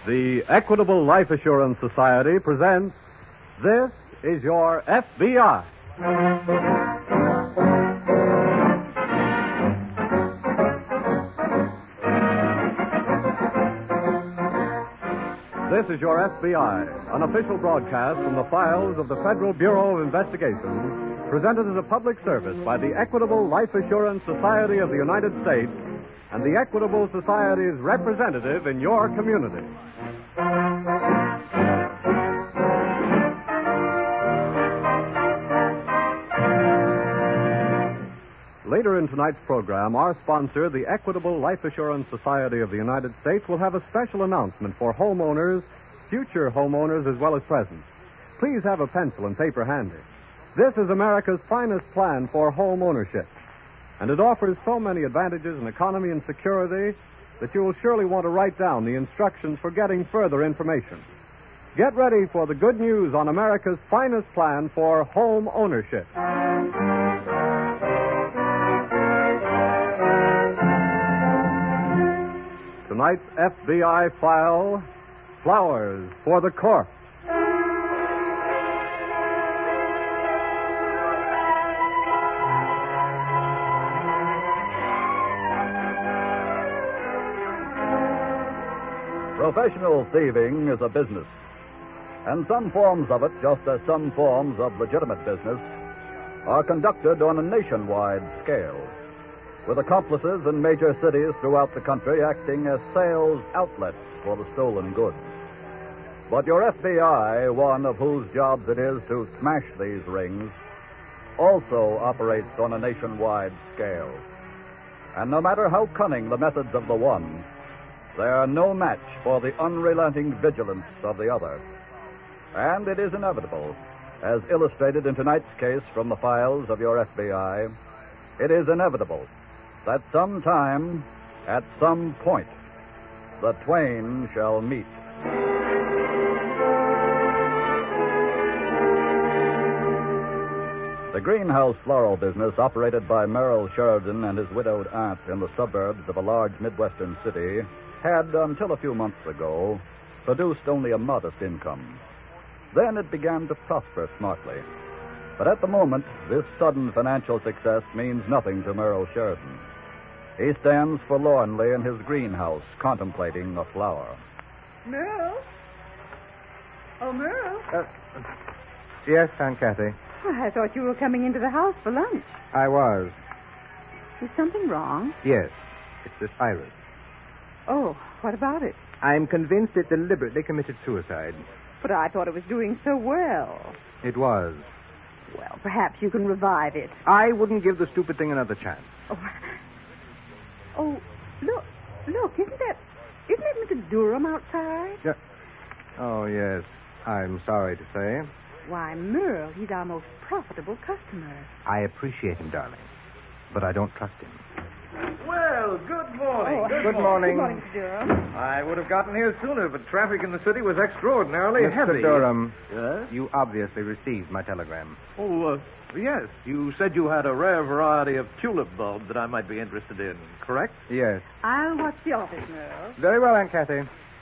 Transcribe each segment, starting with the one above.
The Equitable Life Assurance Society presents This is Your FBI. This is Your FBI, an official broadcast from the files of the Federal Bureau of Investigation, presented as a public service by the Equitable Life Assurance Society of the United States and the Equitable Society's representative in your community. Later in tonight's program, our sponsor, the Equitable Life Assurance Society of the United States, will have a special announcement for homeowners, future homeowners as well as present. Please have a pencil and paper handy. This is America's finest plan for home ownership, and it offers so many advantages in economy and security that you will surely want to write down the instructions for getting further information. Get ready for the good news on America's finest plan for home ownership. Tonight's FBI file, Flowers for the Corpse. Professional thieving is a business, and some forms of it, just as some forms of legitimate business, are conducted on a nationwide scale, with accomplices in major cities throughout the country acting as sales outlets for the stolen goods. But your FBI, one of whose jobs it is to smash these rings, also operates on a nationwide scale. And no matter how cunning the methods of the one, they are no match for the unrelenting vigilance of the other. And it is inevitable, as illustrated in tonight's case from the files of your FBI, it is inevitable that sometime, at some point, the twain shall meet. The greenhouse floral business operated by Merrill Sheridan and his widowed aunt in the suburbs of a large Midwestern city had, until a few months ago, produced only a modest income. Then it began to prosper smartly. But at the moment, this sudden financial success means nothing to Merrill Sheridan. He stands forlornly in his greenhouse, contemplating a flower. Merrill? Oh, Merrill? Yes, Aunt Kathy. Oh, I thought you were coming into the house for lunch. I was. Is something wrong? Yes. It's this iris. Oh, what about it? I'm convinced it deliberately committed suicide. But I thought it was doing so well. It was. Well, perhaps you can revive it. I wouldn't give the stupid thing another chance. Oh, look, isn't that Mr. Durham outside? Yeah. Oh, yes. I'm sorry to say. Why, Merle, he's our most profitable customer. I appreciate him, darling, but I don't trust him. Well, good morning. Oh, Good morning. Good morning, Mr. Durham. I would have gotten here sooner, but traffic in the city was extraordinarily heavy. Mr. Durham, Yes? you obviously received my telegram. Oh, yes. You said you had a rare variety of tulip bulbs that I might be interested in, correct? Yes. I'll watch the office, Merle. Very well, Aunt Kathy.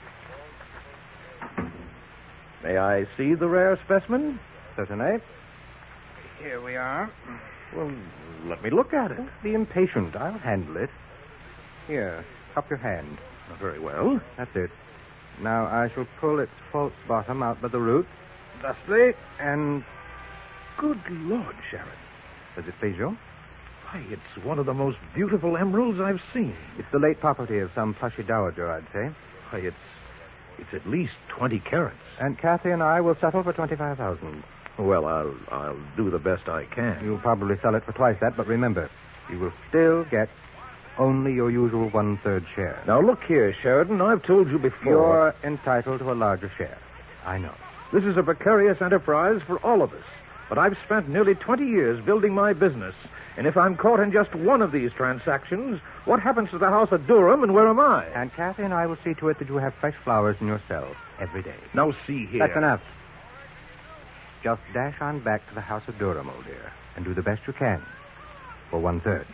May I see the rare specimen? Certainly. Here we are. Well, let me look at it. Don't be impatient. I'll handle it. Here, cup your hand. Very well. That's it. Now I shall pull its false bottom out by the root, thusly, and... Good Lord, Sharon. Does it please you? Why, it's one of the most beautiful emeralds I've seen. It's the late property of some plushy dowager, I'd say. Why, it's at least 20 carats. Aunt Kathy and I will settle for $25,000. Well, I'll do the best I can. You'll probably sell it for twice that, but remember, you will still get only your usual one-third share. Now, look here, Sheridan. I've told you before. You're entitled to a larger share. I know. This is a precarious enterprise for all of us. But I've spent nearly 20 years building my business. And if I'm caught in just one of these transactions, what happens to the house of Durham and where am I? Aunt Kathy and I will see to it that you have fresh flowers in your cell every day. Now, see here. That's enough. Just dash on back to the house of Durham, old dear, and do the best you can for one-third.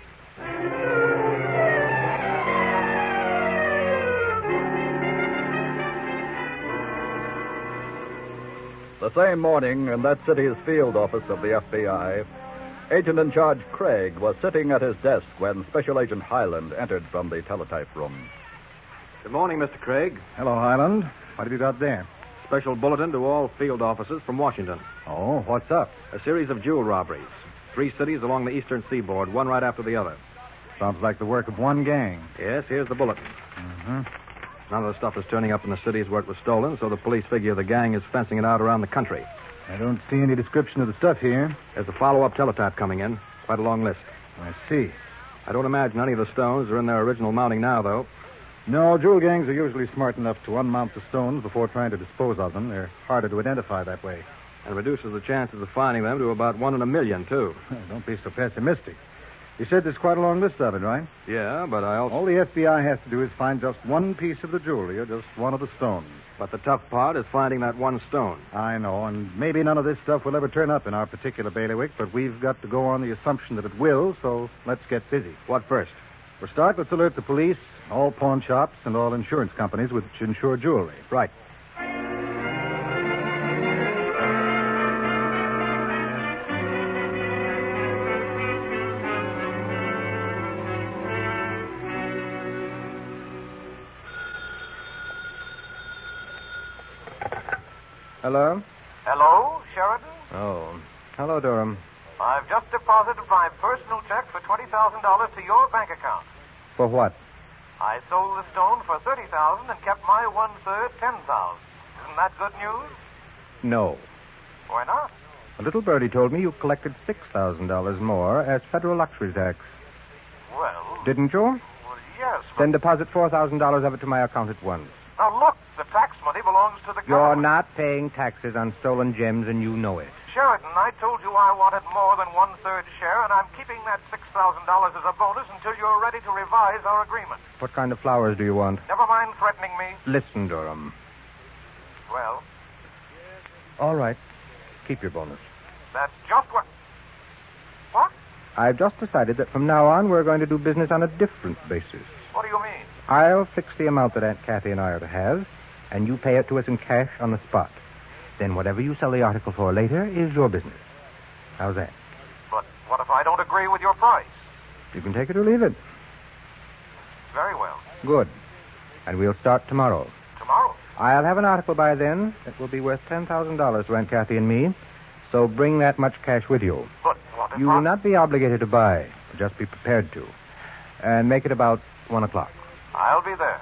The same morning, in that city's field office of the FBI, Agent in Charge Craig was sitting at his desk when Special Agent Highland entered from the teletype room. Good morning, Mr. Craig. Hello, Highland. What have you got there? Special bulletin to all field officers from Washington. Oh, what's up? A series of jewel robberies. 3 cities along the eastern seaboard, one right after the other. Sounds like the work of one gang. Yes, here's the bulletin. Mm-hmm. None of the stuff is turning up in the cities where it was stolen, so the police figure the gang is fencing it out around the country. I don't see any description of the stuff here. There's a follow-up teletype coming in. Quite a long list. I see. I don't imagine any of the stones are in their original mounting now, though. No, jewel gangs are usually smart enough to unmount the stones before trying to dispose of them. They're harder to identify that way. And reduces the chances of finding them to about 1 in a million, too. Don't be so pessimistic. You said there's quite a long list of it, right? Yeah, but I also... All the FBI has to do is find just one piece of the jewelry or just one of the stones. But the tough part is finding that one stone. I know, and maybe none of this stuff will ever turn up in our particular bailiwick, but we've got to go on the assumption that it will, so let's get busy. What first? For start, let's alert the police, all pawn shops, and all insurance companies which insure jewelry. Right. Hello? Hello, Sheridan? Oh. Hello, Durham. I've just deposited my personal check for $20,000 to your bank account. For what? I sold the stone for $30,000 and kept my 1/3, $10,000. Isn't that good news? No. Why not? A little birdie told me you collected $6,000 more as federal luxury tax. Well... Didn't you? Well, yes, but... Then deposit $4,000 of it to my account at once. Now, look, the tax money belongs to the You're government. not paying taxes on stolen gems, and you know it. Sheridan, I told you I wanted more than 1/3 share, and I'm keeping that $6,000 as a bonus until you're ready to revise our agreement. What kind of flowers do you want? Never mind threatening me. Listen, Durham. Well, All right. Keep your bonus. that's just what... What? I've just decided that from now on we're going to do business on a different basis. What do you mean? I'll fix the amount that Aunt Kathy and I are to have, and you pay it to us in cash on the spot. Then whatever you sell the article for later is your business. How's that? But what if I don't agree with your price? You can take it or leave it. Very well. Good. And we'll start tomorrow. Tomorrow? I'll have an article by then that will be worth $10,000 to Aunt Kathy and me. So bring that much cash with you. But what if You will not be obligated to buy. Just be prepared to. And make it about 1 o'clock. I'll be there.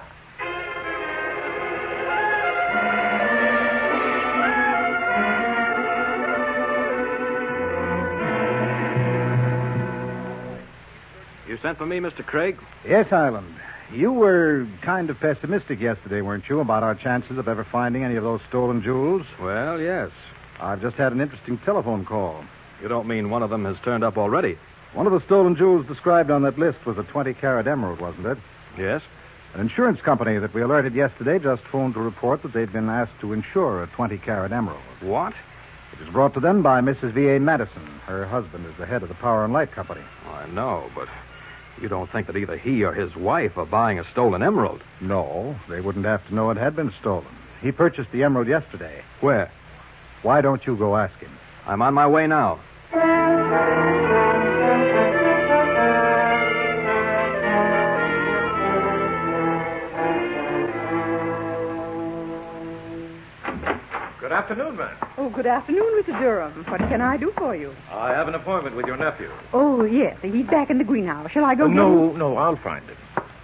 You sent for me, Mr. Craig? Yes, Highland. You were kind of pessimistic yesterday, weren't you, about our chances of ever finding any of those stolen jewels? Well, yes. I've just had an interesting telephone call. You don't mean one of them has turned up already? One of the stolen jewels described on that list was a 20-carat emerald, wasn't it? Yes. An insurance company that we alerted yesterday just phoned to report that they'd been asked to insure a 20-carat emerald. What? It was brought to them by Mrs. V.A. Madison. Her husband is the head of the Power and Light Company. I know, but you don't think that either he or his wife are buying a stolen emerald? No, they wouldn't have to know it had been stolen. He purchased the emerald yesterday. Where? Why don't you go ask him? I'm on my way now. Good afternoon, ma'am. Oh, good afternoon, Mr. Durham. What can I do for you? I have an appointment with your nephew. Oh, yes. He's back in the greenhouse. Shall I go get him? No, I'll find him.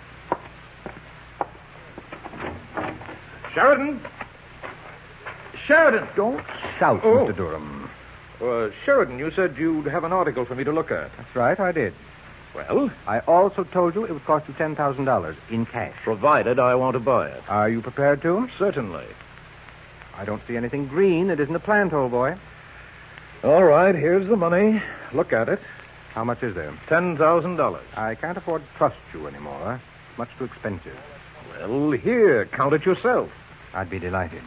Sheridan! Sheridan! Don't shout, Oh. Mr. Durham. Sheridan, you said you'd have an article for me to look at. That's right, I did. Well, I also told you it would cost you $10,000 in cash. provided I want to buy it. Are you prepared to? Certainly. I don't see anything green. It isn't a plant, old boy. All right, here's the money. Look at it. How much is there? $10,000. I can't afford to trust you anymore. It's much too expensive. Well, here, count it yourself. I'd be delighted.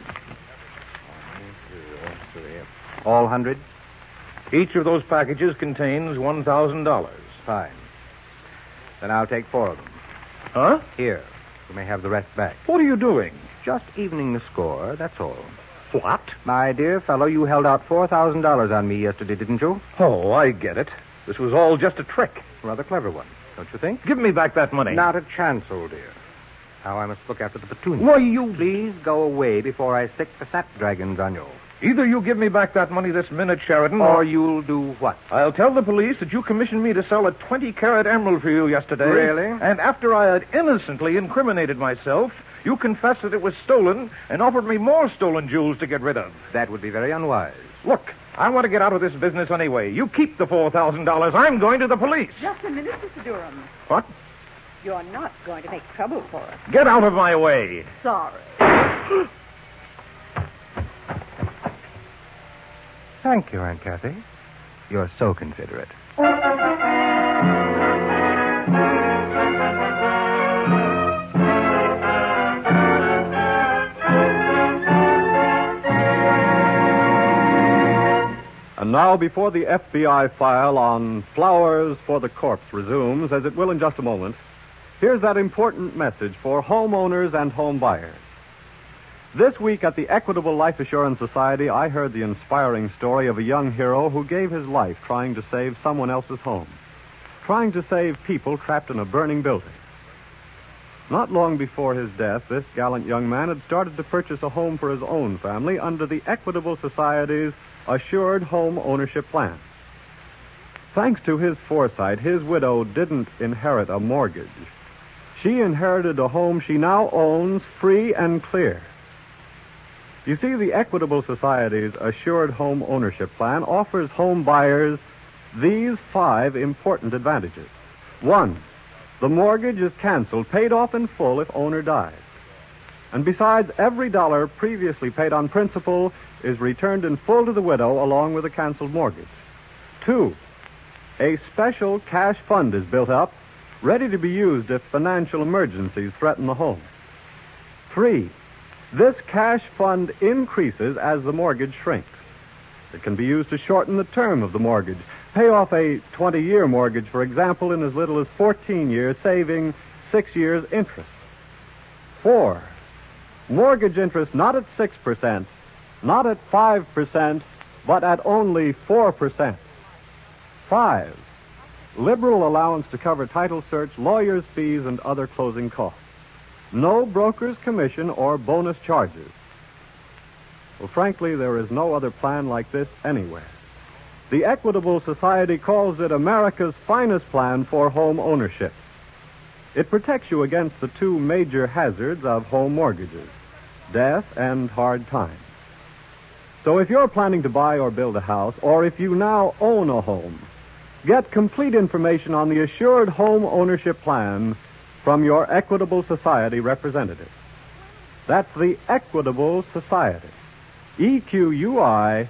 All 100? Each of those packages contains $1,000. Fine. Then I'll take 4 of them. Huh? Here. You may have the rest back. What are you doing? Just evening the score, that's all. What? My dear fellow, you held out $4,000 on me yesterday, didn't you? Oh, I get it. This was all just a trick. Rather clever one, don't you think? Give me back that money. Not a chance, old dear. Now I must look after the petunia. Why, you... Please go away before I stick the snapdragons on you. Either you give me back that money this minute, Sheridan, Or you'll do what? I'll tell the police that you commissioned me to sell a 20-carat emerald for you yesterday. Really? And after I had innocently incriminated myself, you confessed that it was stolen and offered me more stolen jewels to get rid of. That would be very unwise. Look, I want to get out of this business anyway. You keep the $4,000. I'm going to the police. Just a minute, Mr. Durham. What? You're not going to make trouble for us. Get out of my way. Sorry. Thank you, Aunt Kathy. You're so considerate. And now, before the FBI file on Flowers for the Corpse resumes, as it will in just a moment, here's that important message for homeowners and home buyers. This week at the Equitable Life Assurance Society, I heard the inspiring story of a young hero who gave his life trying to save someone else's home, trying to save people trapped in a burning building. Not long before his death, this gallant young man had started to purchase a home for his own family under the Equitable Society's Assured Home Ownership Plan. Thanks to his foresight, his widow didn't inherit a mortgage. She inherited a home she now owns free and clear. You see, the Equitable Society's Assured Home Ownership Plan offers home buyers these 5 important advantages. 1, the mortgage is canceled, paid off in full if owner dies. And besides, every dollar previously paid on principal is returned in full to the widow along with a canceled mortgage. 2, a special cash fund is built up, ready to be used if financial emergencies threaten the home. 3, this cash fund increases as the mortgage shrinks. It can be used to shorten the term of the mortgage. Pay off a 20-year mortgage, for example, in as little as 14 years, saving 6 years' interest. 4, mortgage interest not at 6%, not at 5%, but at only 4%. 5, liberal allowance to cover title search, lawyer's fees, and other closing costs. No broker's commission or bonus charges. Well, frankly, there is no other plan like this anywhere. The Equitable Society calls it America's finest plan for home ownership. It protects you against the 2 major hazards of home mortgages, death and hard times. So if you're planning to buy or build a house, or if you now own a home, get complete information on the Assured Home Ownership Plan from your Equitable Society representative. That's the Equitable Society. EQUITABLE.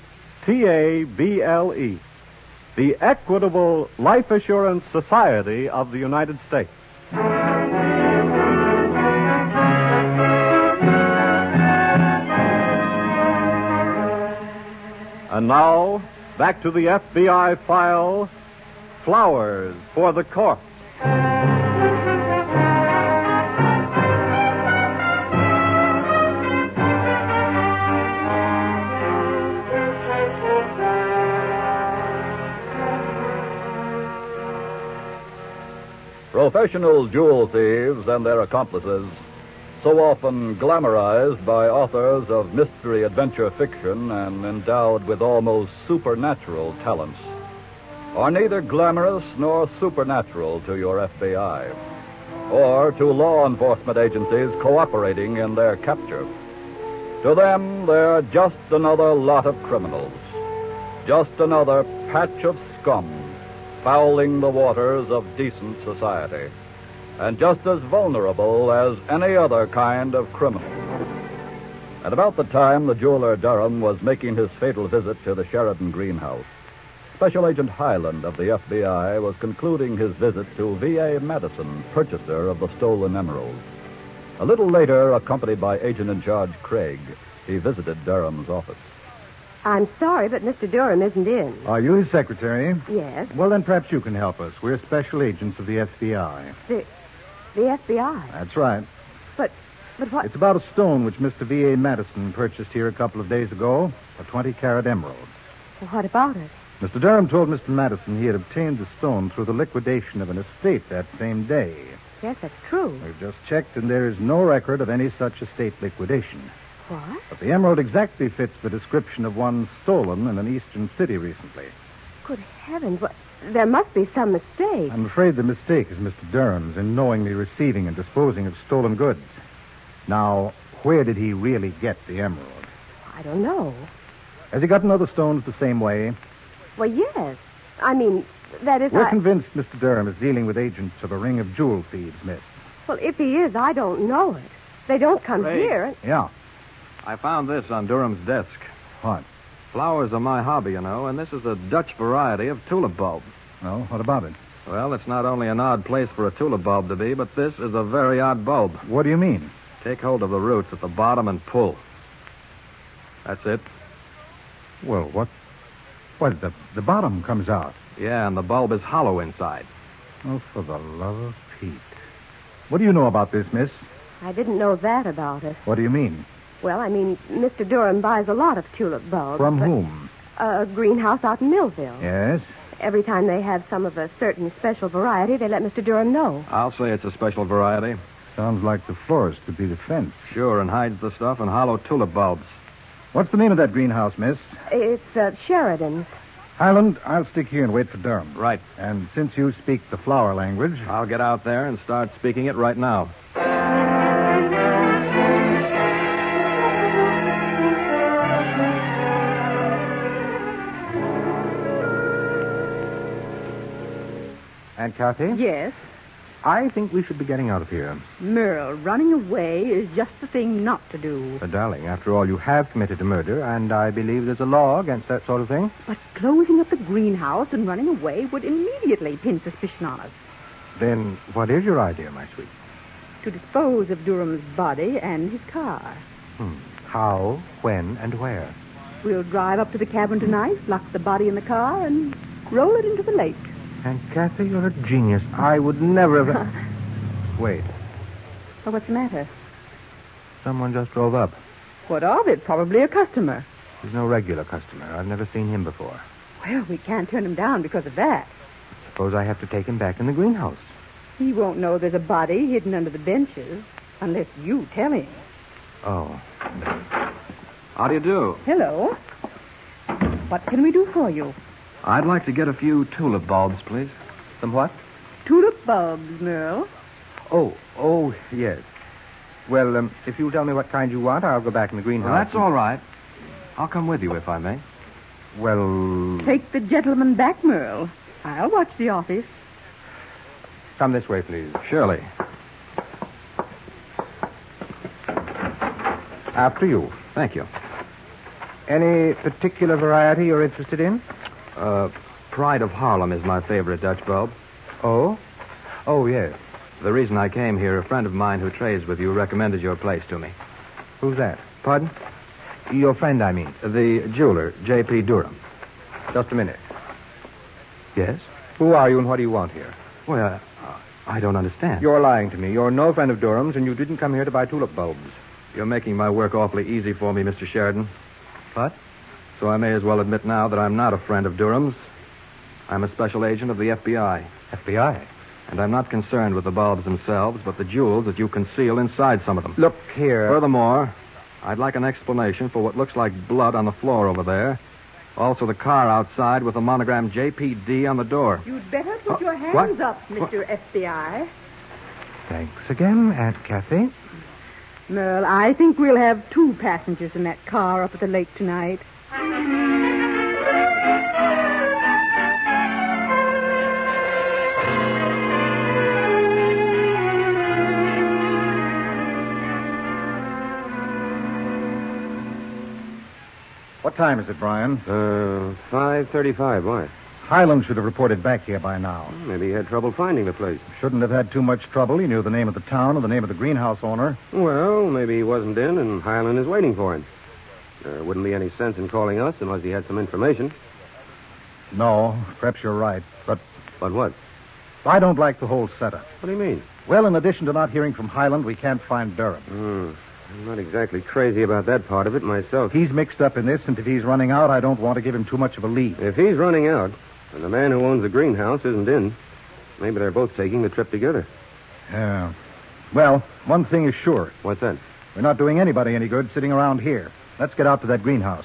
The Equitable Life Assurance Society of the United States. And now, back to the FBI file, Flowers for the Corpse. Professional jewel thieves and their accomplices, so often glamorized by authors of mystery adventure fiction and endowed with almost supernatural talents, are neither glamorous nor supernatural to your FBI, or to law enforcement agencies cooperating in their capture. To them, they're just another lot of criminals, just another patch of scum fouling the waters of decent society, and just as vulnerable as any other kind of criminal. At about the time the jeweler Durham was making his fatal visit to the Sheridan greenhouse, Special Agent Highland of the FBI was concluding his visit to V.A. Madison, purchaser of the stolen emeralds. A little later, accompanied by Agent in Charge Craig, he visited Durham's office. I'm sorry, but Mr. Durham isn't in. Are you his secretary? Yes. Well, then perhaps you can help us. We're special agents of the FBI. The FBI? That's right. But But what... It's about a stone which Mr. V.A. Madison purchased here a couple of days ago, a 20-carat emerald. What about it? Mr. Durham told Mr. Madison he had obtained the stone through the liquidation of an estate that same day. Yes, that's true. We've just checked, and there is no record of any such estate liquidation. What? But the emerald exactly fits the description of one stolen in an eastern city recently. Good heavens, what... There must be some mistake. I'm afraid the mistake is Mr. Durham's in knowingly receiving and disposing of stolen goods. Now, where did he really get the emerald? I don't know. Has he gotten other stones the same way? Well, yes. I mean, that is... We're convinced Mr. Durham is dealing with agents of a ring of jewel thieves, miss. Well, if he is, I don't know it. They don't come Ray. here. Yeah. I found this on Durham's desk. What? Flowers are my hobby, you know, and this is a Dutch variety of tulip bulb. Oh, what about it? Well, it's not only an odd place for a tulip bulb to be, but this is a very odd bulb. What do you mean? Take hold of the roots at the bottom and pull. That's it. Well, what? What, the bottom comes out. Yeah, and the bulb is hollow inside. Oh, for the love of Pete. What do you know about this, miss? I didn't know that about it. What do you mean? Well, I mean, Mr. Durham buys a lot of tulip bulbs. From but- whom? A greenhouse out in Millville. Yes? Every time they have some of a certain special variety, they let Mr. Durham know. I'll say it's a special variety. Sounds like the florist could be the fence. Sure, and hides the stuff in hollow tulip bulbs. What's the name of that greenhouse, miss? It's Sheridan's. Highland, I'll stick here and wait for Durham. Right. And since you speak the flower language... I'll get out there and start speaking it right now. Aunt Kathy? Yes. I think we should be getting out of here. Merle, running away is just the thing not to do. But, darling, after all, you have committed a murder, and I believe there's a law against that sort of thing. But closing up the greenhouse and running away would immediately pin suspicion on us. Then what is your idea, my sweet? To dispose of Durham's body and his car. How, when, and where? We'll drive up to the cabin tonight, lock the body in the car, and roll it into the lake. Aunt Kathy, you're a genius. I would never have... Wait. Well, what's the matter? Someone just drove up. What of it? Probably a customer. He's no regular customer. I've never seen him before. Well, we can't turn him down because of that. Suppose I have to take him back in the greenhouse. He won't know there's a body hidden under the benches unless you tell him. Oh. How do you do? Hello. What can we do for you? I'd like to get a few tulip bulbs, please. Some what? Tulip bulbs, Merle. Oh, yes. Well, if you'll tell me what kind you want, I'll go back in the greenhouse. Well, that's all right. I'll come with you if I may. Well... Take the gentleman back, Merle. I'll watch the office. Come this way, please. Surely. After you. Thank you. Any particular variety you're interested in? Pride of Harlem is my favorite Dutch bulb. Oh? Oh, yes. The reason I came here, a friend of mine who trades with you recommended your place to me. Who's that? Pardon? Your friend, I mean. The jeweler, J.P. Durham. Just a minute. Yes? Who are you and what do you want here? Well, I don't understand. You're lying to me. You're no friend of Durham's, and you didn't come here to buy tulip bulbs. You're making my work awfully easy for me, Mr. Sheridan. What? So I may as well admit now that I'm not a friend of Durham's. I'm a special agent of the FBI. FBI? And I'm not concerned with the bulbs themselves, but the jewels that you conceal inside some of them. Look here. Furthermore, I'd like an explanation for what looks like blood on the floor over there. Also the car outside with the monogram JPD on the door. You'd better put your hands up, Mr. FBI. Thanks again, Aunt Kathy. Merle, I think we'll have 2 passengers in that car up at the lake tonight. What time is it, Brian? 5:35. Why? Highland should have reported back here by now. Maybe he had trouble finding the place. Shouldn't have had too much trouble. He knew the name of the town and the name of the greenhouse owner. Well, maybe he wasn't in, and Highland is waiting for him. There wouldn't be any sense in calling us unless he had some information. No, perhaps you're right. But what? I don't like the whole setup. What do you mean? Well, in addition to not hearing from Highland, we can't find Durham. I'm not exactly crazy about that part of it myself. He's mixed up in this, and if he's running out, I don't want to give him too much of a lead. If he's running out, and the man who owns the greenhouse isn't in, maybe they're both taking the trip together. Yeah. Well, one thing is sure. What's that? We're not doing anybody any good sitting around here. Let's get out to that greenhouse.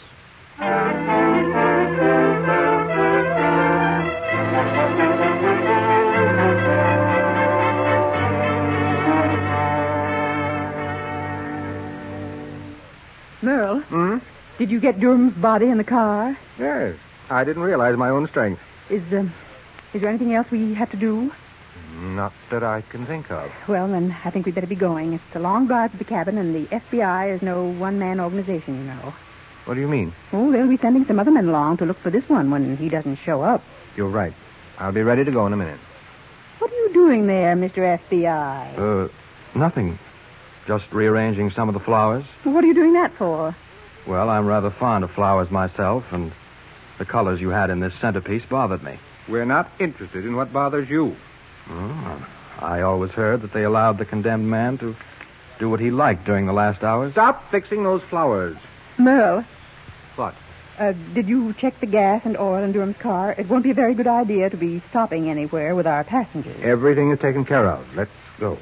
Merle? Did you get Durham's body in the car? Yes. I didn't realize my own strength. Is there anything else we have to do? Not that I can think of. Well, then I think we'd better be going. It's a long drive to the cabin, and the FBI is no one-man organization, you know. What do you mean? Oh, they'll be sending some other men along to look for this one when he doesn't show up. You're right. I'll be ready to go in a minute. What are you doing there, Mr. FBI? Nothing. Just rearranging some of the flowers. What are you doing that for? Well, I'm rather fond of flowers myself, and the colors you had in this centerpiece bothered me. We're not interested in what bothers you. I always heard that they allowed the condemned man to do what he liked during the last hours. Stop fixing those flowers. Merle. What? Did you check the gas and oil in Durham's car? It won't be a very good idea to be stopping anywhere with our passengers. Everything is taken care of. Let's go.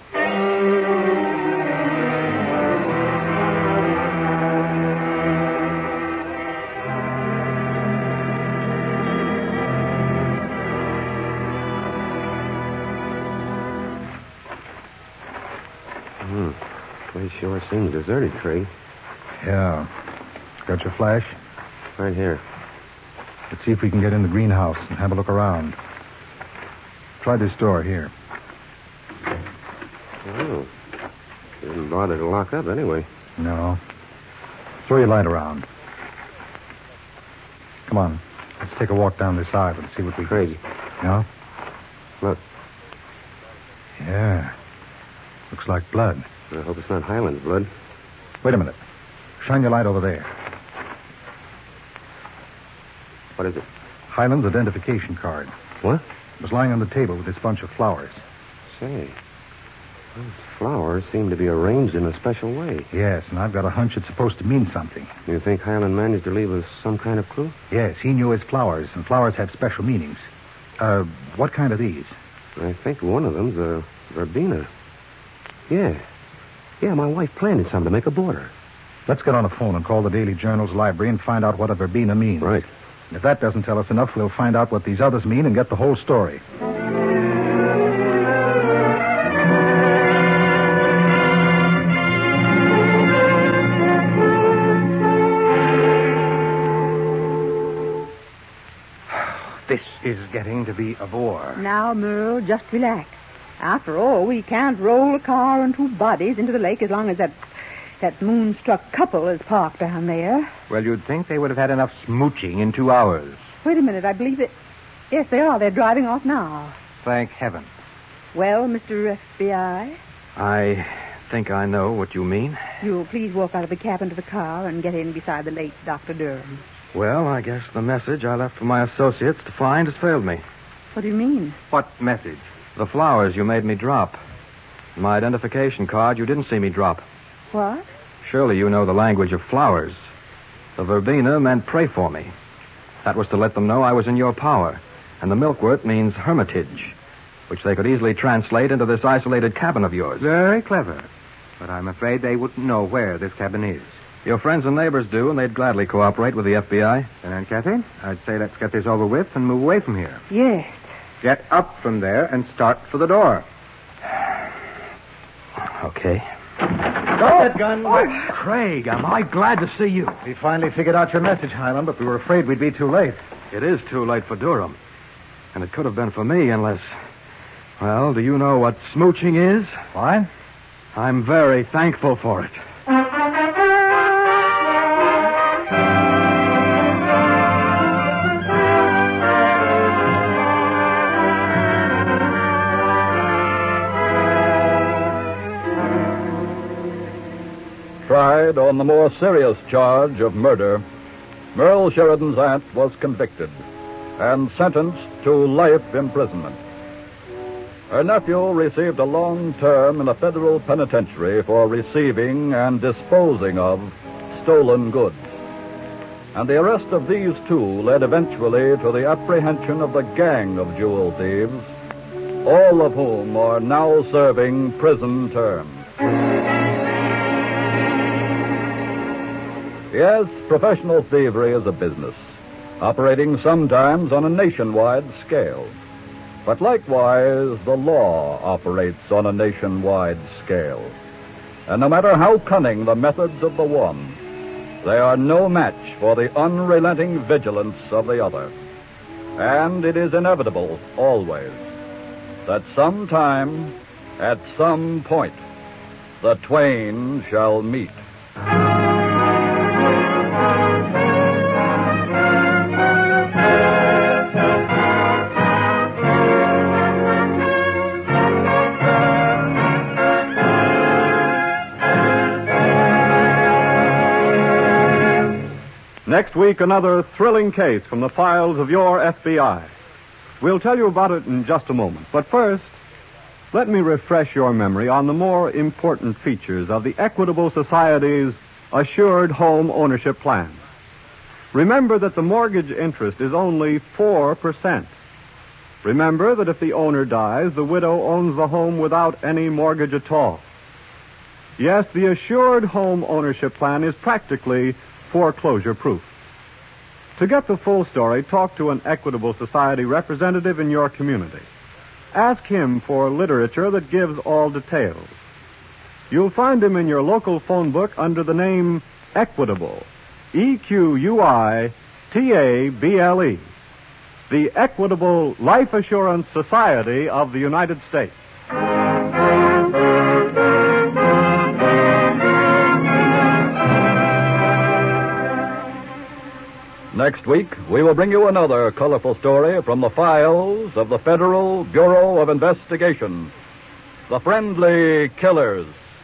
Place sure seems deserted, Craig. Yeah. Got your flash? Right here. Let's see if we can get in the greenhouse and have a look around. Try this door here. Oh. Didn't bother to lock up anyway. No. Throw your light around. Come on. Let's take a walk down this aisle and see what we... Craig. Yeah? Look. Yeah. Looks like blood. I hope it's not Highland's blood. Wait a minute. Shine your light over there. What is it? Highland's identification card. What? It was lying on the table with this bunch of flowers. Say, those flowers seem to be arranged in a special way. Yes, and I've got a hunch it's supposed to mean something. You think Highland managed to leave us some kind of clue? Yes, he knew his flowers, and flowers have special meanings. What kind are these? I think one of them's a verbena. Yeah, my wife planted some to make a border. Let's get on the phone and call the Daily Journal's library and find out what a verbena means. Right. And if that doesn't tell us enough, we'll find out what these others mean and get the whole story. This is getting to be a bore. Now, Merle, just relax. After all, we can't roll a car and two bodies into the lake as long as that moonstruck couple is parked down there. Well, you'd think they would have had enough smooching in 2 hours. Wait a minute, I believe it. Yes, they are. They're driving off now. Thank heaven. Well, Mr. FBI? I think I know what you mean. You'll please walk out of the cabin to the car and get in beside the late Dr. Durham. Well, I guess the message I left for my associates to find has failed me. What do you mean? What message? The flowers you made me drop. My identification card you didn't see me drop. What? Surely you know the language of flowers. The verbena meant pray for me. That was to let them know I was in your power. And the milkwort means hermitage, which they could easily translate into this isolated cabin of yours. Very clever. But I'm afraid they wouldn't know where this cabin is. Your friends and neighbors do, and they'd gladly cooperate with the FBI. Then, Aunt Kathy, I'd say let's get this over with and move away from here. Yes. Get up from there and start for the door. Okay. Drop that gun. Oh, Craig, am I glad to see you. We finally figured out your message, Highland, but we were afraid we'd be too late. It is too late for Durham. And it could have been for me unless... Well, do you know what smooching is? Why? I'm very thankful for it. Tried on the more serious charge of murder, Merle Sheridan's aunt was convicted and sentenced to life imprisonment. Her nephew received a long term in a federal penitentiary for receiving and disposing of stolen goods. And the arrest of these two led eventually to the apprehension of the gang of jewel thieves, all of whom are now serving prison terms. Yes, professional thievery is a business, operating sometimes on a nationwide scale. But likewise, the law operates on a nationwide scale. And no matter how cunning the methods of the one, they are no match for the unrelenting vigilance of the other. And it is inevitable, always, that sometime, at some point, the twain shall meet. Next week, another thrilling case from the files of your FBI. We'll tell you about it in just a moment. But first, let me refresh your memory on the more important features of the Equitable Society's Assured Home Ownership Plan. Remember that the mortgage interest is only 4%. Remember that if the owner dies, the widow owns the home without any mortgage at all. Yes, the Assured Home Ownership Plan is practically foreclosure-proof. To get the full story, talk to an Equitable Society representative in your community. Ask him for literature that gives all details. You'll find him in your local phone book under the name Equitable, Equitable, the Equitable Life Assurance Society of the United States. Next week, we will bring you another colorful story from the files of the Federal Bureau of Investigation, The Friendly Killers.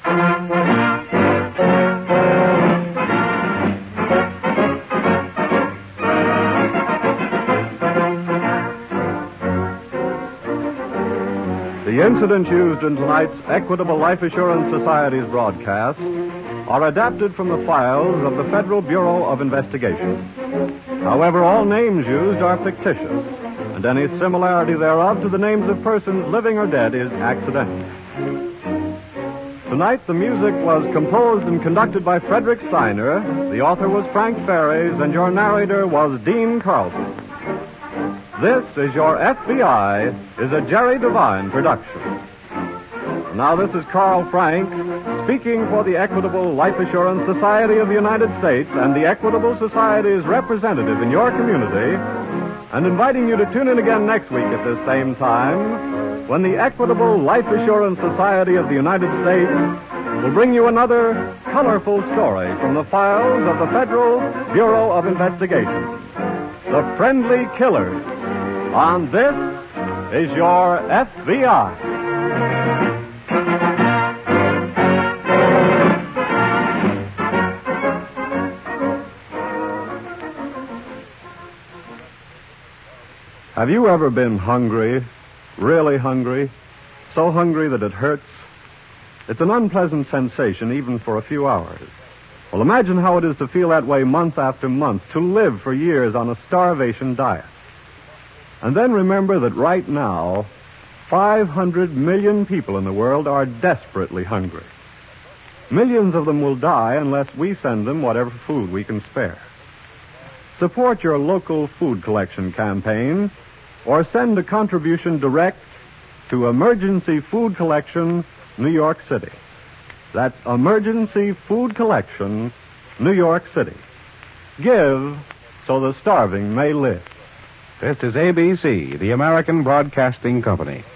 The incidents used in tonight's Equitable Life Assurance Society's broadcast are adapted from the files of the Federal Bureau of Investigation. However, all names used are fictitious, and any similarity thereof to the names of persons living or dead is accidental. Tonight, the music was composed and conducted by Frederick Steiner, the author was Frank Ferries, and your narrator was Dean Carlson. This is Your FBI is a Jerry Devine production. Now, this is Carl Frank speaking for the Equitable Life Assurance Society of the United States and the Equitable Society's representative in your community, and inviting you to tune in again next week at this same time when the Equitable Life Assurance Society of the United States will bring you another colorful story from the files of the Federal Bureau of Investigation, The Friendly Killers. On This is Your FBI. Have you ever been hungry, really hungry, so hungry that it hurts? It's an unpleasant sensation even for a few hours. Well, imagine how it is to feel that way month after month, to live for years on a starvation diet. And then remember that right now, 500 million people in the world are desperately hungry. Millions of them will die unless we send them whatever food we can spare. Support your local food collection campaign or send a contribution direct to Emergency Food Collection, New York City. That's Emergency Food Collection, New York City. Give so the starving may live. This is ABC, the American Broadcasting Company.